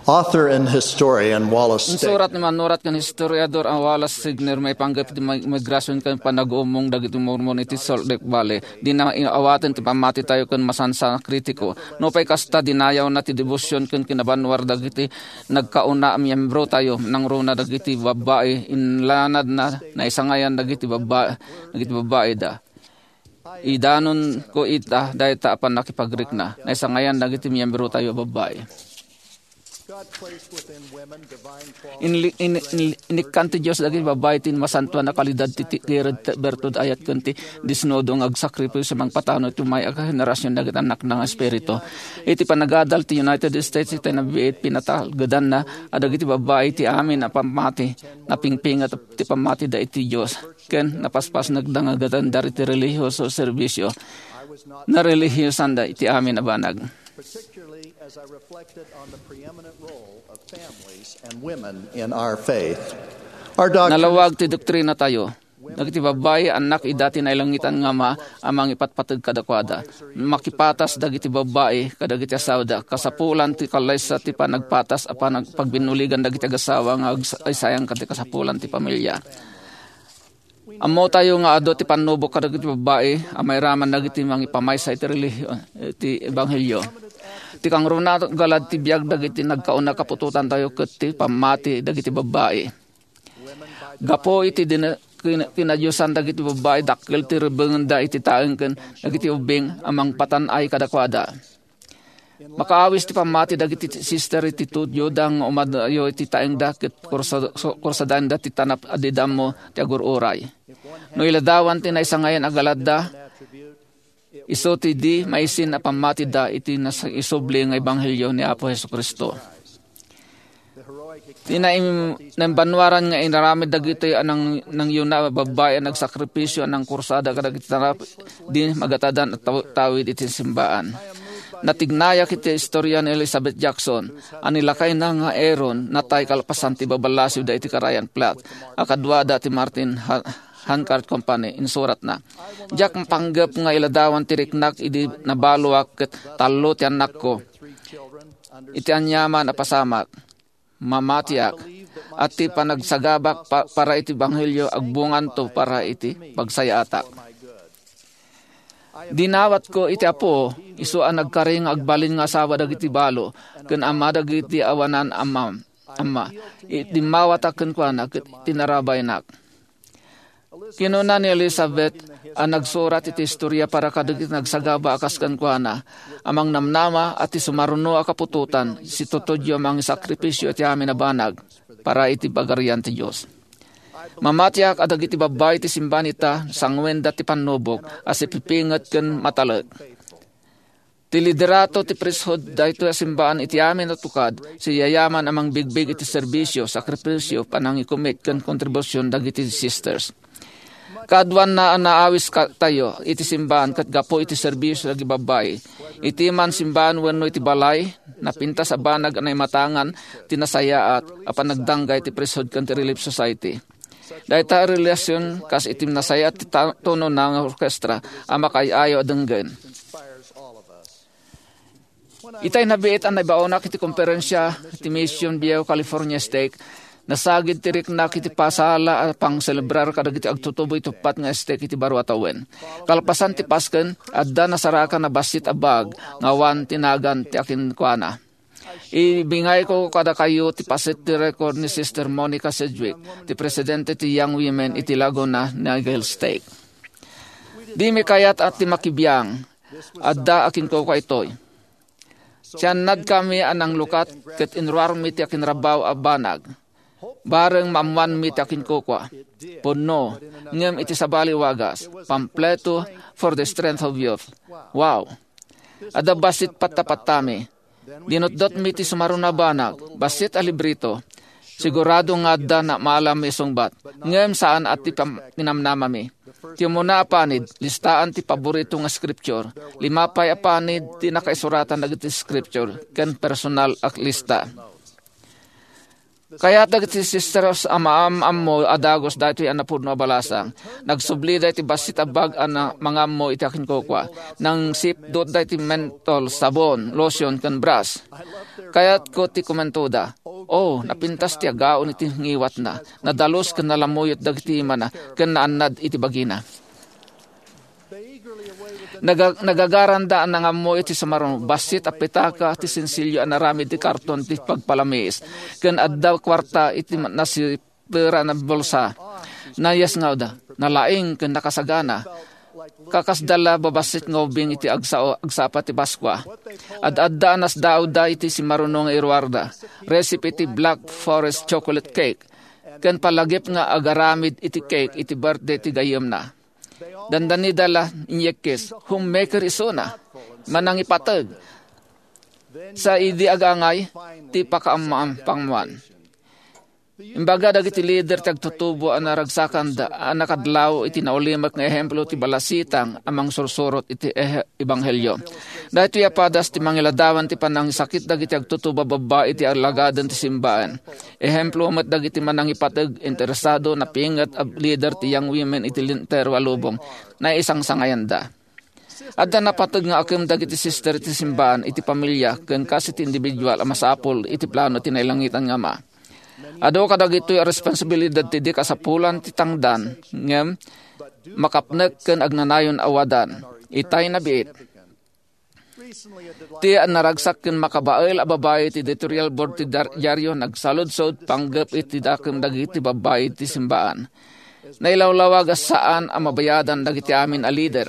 Author and historian Wallace Ang Stegner surat ni manurat kan historiador ang Wallace Stegner may panggap ti migrasyon kan panag-umong dagiti Mormon iti Salt Lake Valley. Di na inaawatan ti pamati tayo kan masansa kritiko. No pay kasta dinayaw na ti debosyon kan kinabanwar dagiti nagkauna miyembro tayo nang runa dagiti babae inlanad na naisangayan dagiti babae da. Idanon ko ita dahil taapan nakipagrik na naisangayan dagiti miyembro tayo babae. Inikan ti Diyos dagiti babae tin masantuan na kalidad ti tired bertod ayat kunti disnodo ng agsakripisyo sa mga patano iti may generasyon dagiti anak ng espiritu. Iti panagadal ti United States iti nabiit pinatal gadan na adagiti babae ti amin na pamati na pingpingat ti pamati da iti Diyos ken napaspas nagdangagadan dari ti relihiyoso serbisyo na relihiyosan da iti amin na banag. particularly as I reflected on the preeminent role of families and women in our faith. Our doctrine Nalawag ti doktrina tayo. Dagiti babae anak idati na ilangitan nga amang ipatpatag kadakwada. Makipatas dagiti babae kadagiti asawa kasapulan ti kalaysa ti panagpatas apan pagbinuligan dagiti agasawa nga ay sayang ket kasapulan ti pamilya. Amo tayo nga ado ti panubok kadagiti babae amay raman dagiti mangipamaysa iti relihiyon ti ebanghelyo. Ti kang runa galad ti biag dagiti nagkauna kapututan tayo ket ti pamati dagiti babae. Gapo iti kinadyosan dagiti babae dakkel ti rebengen da iti taeng ken dagiti ubing amang patanay kadakwada. Makaawis ti pamati dagiti sister iti tudyo dang umadayo iti taeng da ket kursadan da ti tanap adidam mo ti agururay. No iladawan ti naisangayan agalad da iso ti di maisin a pamati da iti isubli nga ebanghelyo ni Apo Jesucristo. Tinaim banwaran nga inaramid dagiti anang nang yuna babae nagsakripisyo anang kursada kadagiti tarap di magatadan at tawid iti simbaan. Natignaya kiti istorya ni Elizabeth Jackson anilakay na nga Aaron natay kalpasan ti babalasiw da iti Karayan Plat akadwa da ti Martin Handcart Company insurat na. Jack panggap nga iladawan ti riknak idi nabaluak ket tallo ti anak ko. Iti anyaman a pasamak mamatiak at ti panagsagabak para iti banghelyo agbungan to para iti pagsayatak. Dinawat ko iti apo isu ang nagkaring agbalin nga asawa dagiti balo ken ama dagiti awanan ama iti mawataken ko anak tinarabay nak. Kinuna ni Elizabeth ang nagsurat iti istorya para kadagiti nagsagaba akas kankwana amang namnama at iti sumaruno a kapututan si tutudyo amang sakripisyo iti amin na banag para iti bagarian ti Diyos. Mamatiak adagiti babay ti simbanita sangwen dati panubok as ipipingat ken matalag. Ti liderato ti priesthood dayto a simbaan iti amin na tukad si yayaman amang bigbig iti serbisyo sakripisyo panangikumit ken kontribusyon dagiti sisters. Kadwan na naawis tayo iti simbahan kat gapo iti serbisyo dagi babay. Iti man simbahan wenno iti balay napinta sa banag anay matangan tinasayaat apan nagdanggay iti priesthood ken ti Relief Society. Dayta relasyon kas itim nasayaat ti tono ng orkestra ama kay ayo adenggen. Itay nabiit ang naibaonak iti konferensya iti Mission Viejo California Stake. Nasagid tirik na kiti pasala pang celebrar kadagiti agtutuboy tupat nga estek iti baro atawen. Kalpasan ti Pasken adda nasaraka na basit abag ngawan tinagan ti akin kuana. Ibingay ko kada kayo ti pasit ti record ni Sister Monica Sedgwick, ti presidente ti Young Women iti Laguna Nagel Stake. Di mi kayat at ti makibiyang adda akin ko itoy. Siyanad kami anang lukat ket inruarmi ti akin rabaw a banag. Bareng mamwan mi takin kokwa. Puno, ngem iti sabali wagas. Pampleto for the strength of youth. Wow. Ada basit patapatami. Dinotdot mi ti sumaruna banag. Basit a librito. Sigurado nga adda na maalam mi sungbat. Ngem saan at ti pinamnama mi. Ti muna apanid, listaan ti paborito nga scripture. Limapay apanid, ti nakaisuratan dagiti scripture. Ken personal ak lista. Kaya dagiti sisters amaam mo adagos dati anapudno balasang. Nagsubli dati basit abag ana mga mo iti akin kokwa. Nang sip dot dati mentol, sabon, lotion, kan brush. Kaya't ko ti komentoda. Oh, napintas ti agaon iti ngiwat na. Nadalos kan nalamuyot dagiti mana. Kan naanad iti bagina. Nagagaranda ang nangammo iti samaron basit apitaka ti sensilyo anarami ti karton ti pagpalamis ken adda kwarta iti nasi pera na bulsa nayas ngawda nalaing ken nakasagana kakasdala babasit ngobing iti agsapa ti Paskwa adda anas dauda iti simarunong irwarda recipe iti Black Forest chocolate cake ken palagip nga agaramid iti cake iti birthday ti gayem na. Dandani dala inyekes, homemaker isuna, manang ipatag. Sa idi agangay, ti pakaamam pangwan. Imbaga dagiti leader tagtutubo ang naragsakan da nakadlaw iti naulimak nga ehemplo ti balasitang amang sursurot iti ebanghelyo. Dahito yapadas ti mangiladawan ti panang sakit dagiti agtutubo baba iti alagadan ti simbaan. Ehemplo met dagiti manang ipatag interesado na pingat ab leader ti young women iti lintero alubong na isang sangayanda. Adda napatag nga akem dagiti sister iti simbaan iti pamilya ken kas iti individual a masapol iti plano ti nailangitan nga ma. Ado kadagitoy a responsibilidad ti di kasapulan ti tangdan ngem makapnek ken agnanayon awadan itay na biit. Ti naragsak ken makabael a babae ti editorial board ti dyaryo nagsaludsod panggep iti dakem dagiti babae ti simbaan. Nailawlawag saan a mabayadan dagiti amin a leader.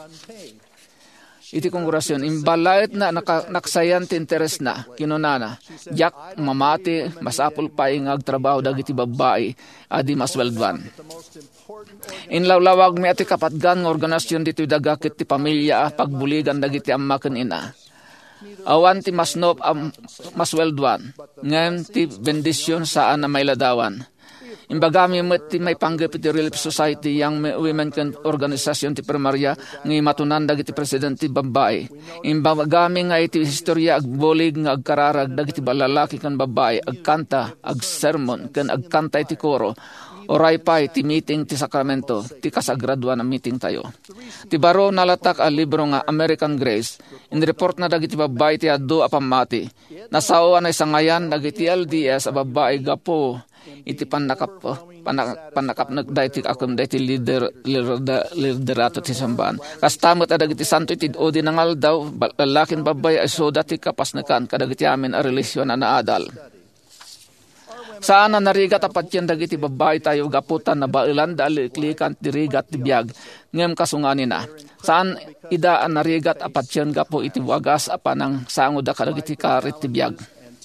Iti kongresyon, imbalait na naksayan ti interes na, kinunana, jak mamati, masapul pa ing agtrabaho dagiti babae, adi maswelduan. Inlawlawag mi ati kapatgan ng organasyon dito dagakit ti pamilya, pagbuligan dagiti amaken ina. Awan ti masnop maswelduan, ngayon ti bendisyon saan na may ladawan. Imbagami met ti may panggap iti Relief Society Young Women Can Organisasyon ti primarya ng matunan dagiti presidente babae. Imbagami nga iti historya agbolig nga agkararag dagiti balalaki kan babae agkanta, agsermon ken agkanta iti koro. Oray pa iti meeting ti Sacramento ti kasagraduan na meeting tayo. Ti baro nalatak a libro nga American Grace. In report na dagiti babae ti addo a pamati. Nasaoan ay sangayan dagiti LDS a babae gapo iti panakap nagday ti akum day ti liderato ti sambahan. Kastamot adagiti santo iti o dinangal daw lalakin babay ay so dati kapasnakan kadagiti amin a relisyon na naadal. Saan na narigat apat yan dagiti babay tayo gaputan na bailan daliklikan ti rigat ti biyag ngem kasunganin na. Saan ida an narigat apat yan gapo iti wagas apanang sango da kadagiti karit ti biyag.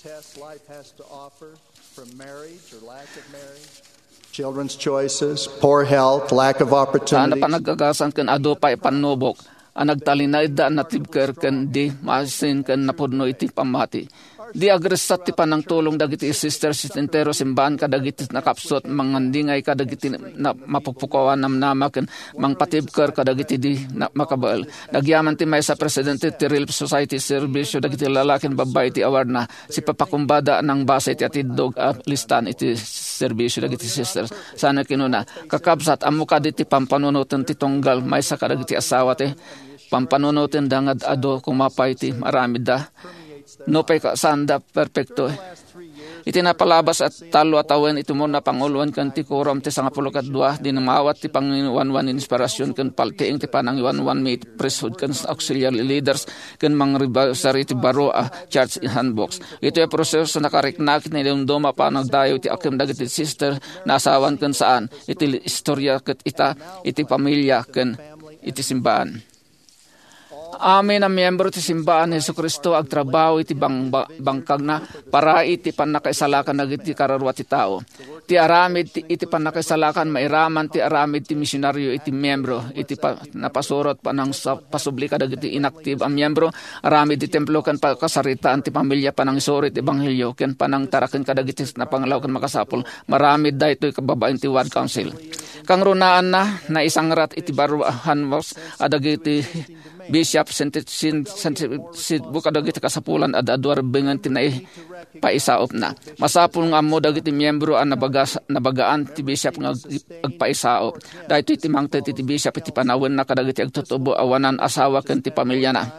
From marriage or lack of marriage, children's choices, poor health, lack of opportunities. Saan panagagasan ken ado pa ipanubok, ang nagtalinay da natibker ken di masin ken napudno iti pamati. Di agresat ti panang tulong dagiti sisters entero simbahan kadagiti nakapsot mangandingay kadagiti na mapupukwawan namnama ken mangpatibker kadagiti di makabael. Nagyaman ti may sa presidente ti Relief Society serbisyo dagiti lalaken babae ti award na si papakumbada ng base ti atidog listan iti serbisyo dagiti sisters. Sana kinuna kakabsat amo kaditi pampanunuten ti tunggal may sa kadagiti asawa ti pampanunuten dangad ado kumapay ti marami da. No pay sanda perfecto. Iti napalabas at talo atawen ito mo na panguluan kan ti korom ti sangapulokadwa dinamawat ti pangiwanwan inspirasyon kan paltiing ti panang iwanwan may priesthood kan auxiliary leaders kan mangribasari ti baro church in handbooks. Ito yung proseso nakariknakit na ilumdoma pa nagdayo ti akim dagiti sister na asawan kan saan iti istorya kat iti pamilya kan iti simbahan. Amin ang miyembro ti simbahan Hesus Kristo agtrabaho iti bangkag na para iti panakaisalakan nagiti kararwa ti tao. Ti aramid iti panakaisalakan mairaman ti aramid ti misyonaryo iti miyembro iti napasurot panang pasubli kadagiti inactive ang miyembro aramid ti templo ken pakasaritaan ti pamilya panang isurit ebanghelyo ken panang taraken kadagiti napanglaw ken makasapol maramid daytoy kababaen ti ward council. Kang runaan na isang rat iti baruhan was adagiti Bishop Sidbu kadagiti kasapulan adadwar bengan tinay paisaop na. Masapul nga mo dagiti miyembro ang nabagaan ti bishop nga agpaisaop. Dahito iti mangta ti bishop iti panawin na kadagiti agtutubo awanan asawa ken ti pamilya na.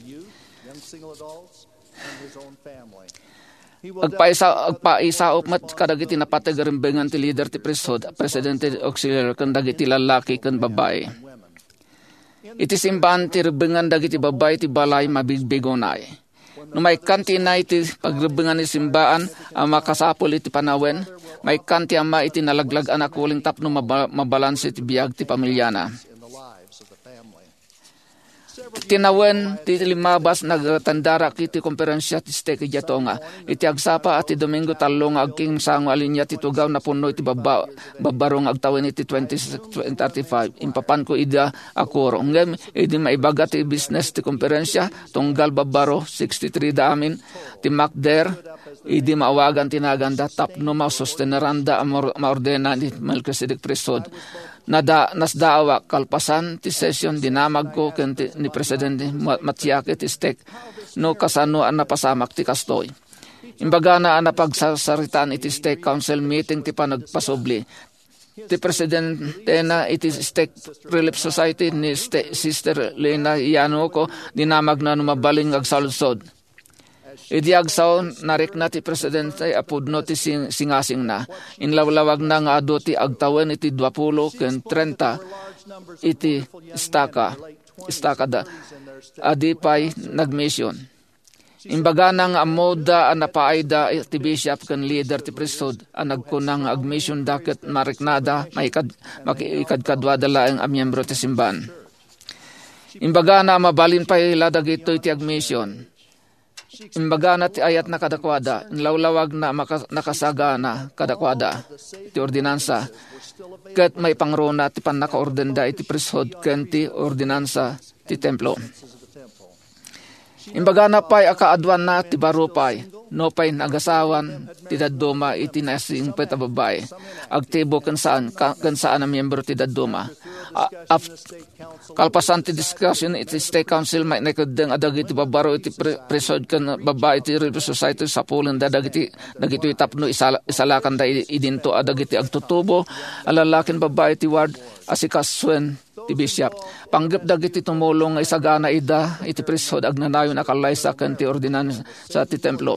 Agpaisaop mat kadagiti napatay garimbengan ti leader ti priesthood, presidente auxiliary ken dagiti lalaki ken babae. Iti simbahan ti rebengan dagiti babae ti balay mabigbigonay. No may kanti na iti pagrebengan ni simbaan ang makasapol iti panawen, may kanti ama iti nalaglag anak uling tapno mabalanse iti biyag ti pamilyana. Tinawen ti limabas nagtandara kiti konferensya ti steke jatonga. Iti agsapa at ti Domingo talo nga agking sango alinya ti tugaw na puno iti babarong agtawin iti 2035. Impapan ko ida akuro. Ngem idi maibaga ti business ti konferensya tunggal babaro 63 da amin ti Macder idi maawagan tinaganda tapno masusteneranda maordena ni Melchizedek priesthood. Nasdaawa kalpasan ti session dinamag ko ken ni Presidente Matiake ti stek no kasano an napasamak ti kastoy. Imbaga na an napagsasaritaan iti stek council meeting ti panagpasubli. Ti Presidente na iti stek relief society ni Sister Lena Ianoko dinamag na numabaling agsaludsod. Idi agsaw narik na ti Presidente apudno ti singasing na. Inlawlawag na nga ado ti agtawen iti 20 ken 30 iti istakada. Adipay nagmission. Imbaga nang amoda ang napaayda ti bishop ken leader ti priesthood ang nagkunang agmission daket mariknada makikadkadwadala ang miyembro ti simbahan. Imbaga na mabalin pa ila dagito iti agmission. Imbaga na ti ayat na kadakwada, inlawlawag na nakasaga na kadakwada, ti ordinansa, ket may pangrona ti panakaorden da iti priesthood ken ti ordinansa ti templo. Imbaga na pa'y akaadwan na ti barupay, no pa'y nagasawan ti dadduma iti nasing pet a babae, agtibo ken saan ang miyembro ti dadduma. Kalpasan ti discussion iti state council may nakadeng adagiti babaro iti priesthood ken babae iti relief society sa pulen dagiti itapno isalakan da idinto adagiti agtutubo alalakin babae ti ward asikaswen ti bishop. Panggap dagiti tumulong nga isagana ida iti priesthood agnanayon akalaysa ken ti ordinansa sa ti templo.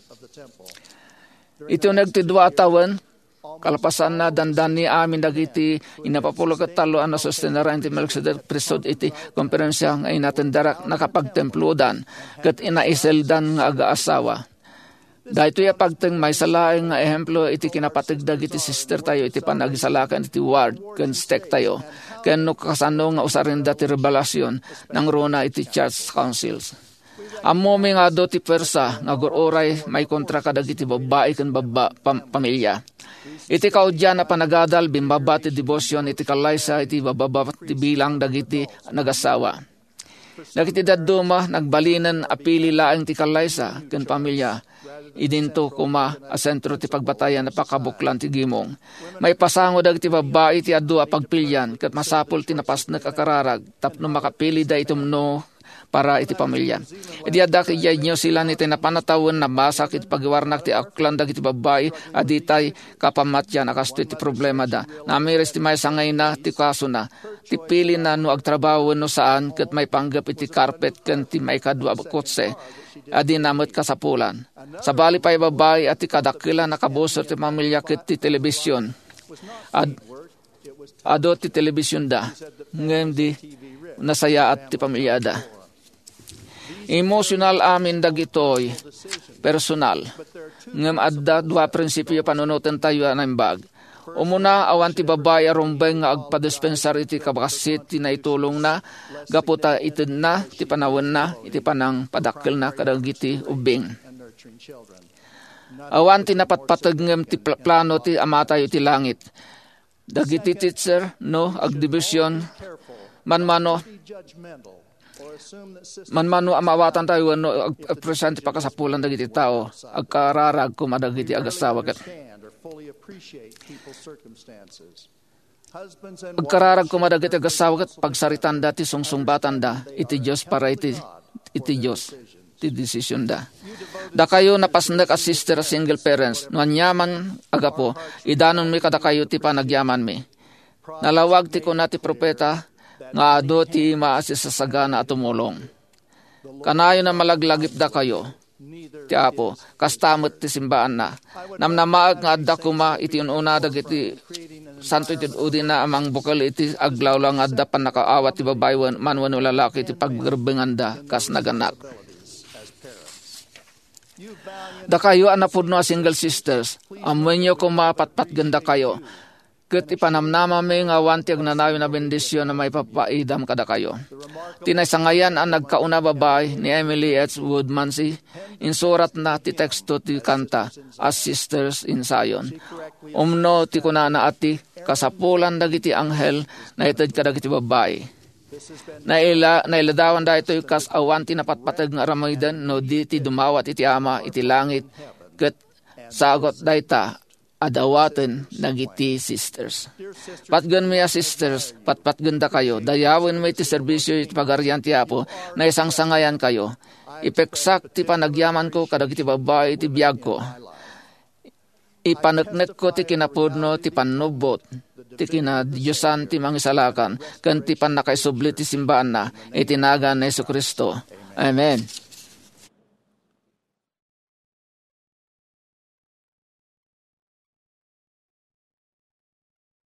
Ito nagtidwa atawan kalpasan na dandan ni amin dagiti inapapulo ket talo an sustenaran ti Melchizedek priesthood iti konferensya nga inatendara nakapagtemplodan ket inaiseldan nga aga-asawa. Dahito ya pagteng may salaeng nga ehemplo iti kinapatig dagiti sister tayo iti panagisalakan iti ward ken stek tayo ken no kasano nga usarinda ti revelasyon ng rona iti church councils. Ammo mi nga do ti persa nga guroray may kontra kadagiti babae ken pamilya. Iti kaudyan na panagadal bimbaba ti devotion iti kalaysa iti bababa ti bilang dagiti nagasawa. Dagiti dadduma nagbalinan apili laeng ti kalaysa ken pamilya. Idinto kuma a sentro ti pagbatayan na pakabuklan ti gimong. May pasango dagiti babae ti adu a pagpilyan ket masapul ti napasnek a kararag tapno makapili da itumno para iti pamilya. Idi adda kayay nyo sila ni tinapanatawon na masak iti pagwarnak ti aklan dagiti babae aditay kapamatyan akasto iti problema da. Namiris ti may sangay na ti kaso na. Ti pili na no agtrabaho no saan ket may panggap iti carpet ken ti may kadwa kotse. Adi namot kasapulan. Sabali pa'y babae at ti kadakila nakabusor ti pamilya ket ti telebisyon. Ado ti telebisyon da. Ngayon di nasaya at ti pamilya da. Emotional amin dagitoy personal. Ngem adda dua prinsipyo panunutan tayo anambag. Umuna awan ti babae arumbeng nga agpadispensar iti kabasit ti naitulong na gaputa ited na ti panawon na iti panang padakkel na kadagiti ubing. Awan ti napatpateg ngem ti plano ti amatayo ti langit. Dagiti teacher no agdibisyon manmano amawatan tayo no agpresent pakasapulan dagiti tao agkararag kumadagiti agasawa ket agkararag kumadagiti agasawa ket pagsaritan dati sungsungbatan da iti Dios para iti Dios ti desisyon da. Da kayo napasndak as sister single parents, no anyaman agapo, idanon mi kada kayo ti panagyaman mi. Nalawag ti kuna ti propeta, nga ado ti maasisasagana at tumulong. Kanayo na malaglagip da kayo, ti Apo, kastamot ti simbaan na. Namnamaag nga adda kuma iti ununa dagiti santo iti udin na amang bukal iti aglawlaw nga adda pan nakaawat ti babae manwan o lalaki iti paggarbengan da kas naganak. Da kayo anapudno a single sisters, amunyo kuma patpat ganda kayo. Ket ipanamnama mi nga wantiag nanayo na bendisyon na may papaidam kada kayo. Tinaysangayan ang nagkauna babay ni Emily H. Woodmansey insurat na ti teksto ti kanta as sisters in Zion. Umno ti kunana ati kasapulan dagiti anghel na ited kadagiti babay. Nailadawan da ito kas awan ti napatpatag nga ramaydan no di ti dumawat iti ama iti langit ket sagot dayta adawaten nagiti sisters. Patgan mi a sisters, patpatganda kayo, dayawin mo iti serbisyo iti pagaryan ti Apo, na isang sangayan kayo. Ipeksak ti panagyaman ko kadag iti babae iti biyag ko. Ipaneknek ko ti kinapudno ti panubot, ti kinadiyusan ti mangisalakan, kan ti panakaisubli ti simbaan na, itinagan na Jesu Kristo. Amen.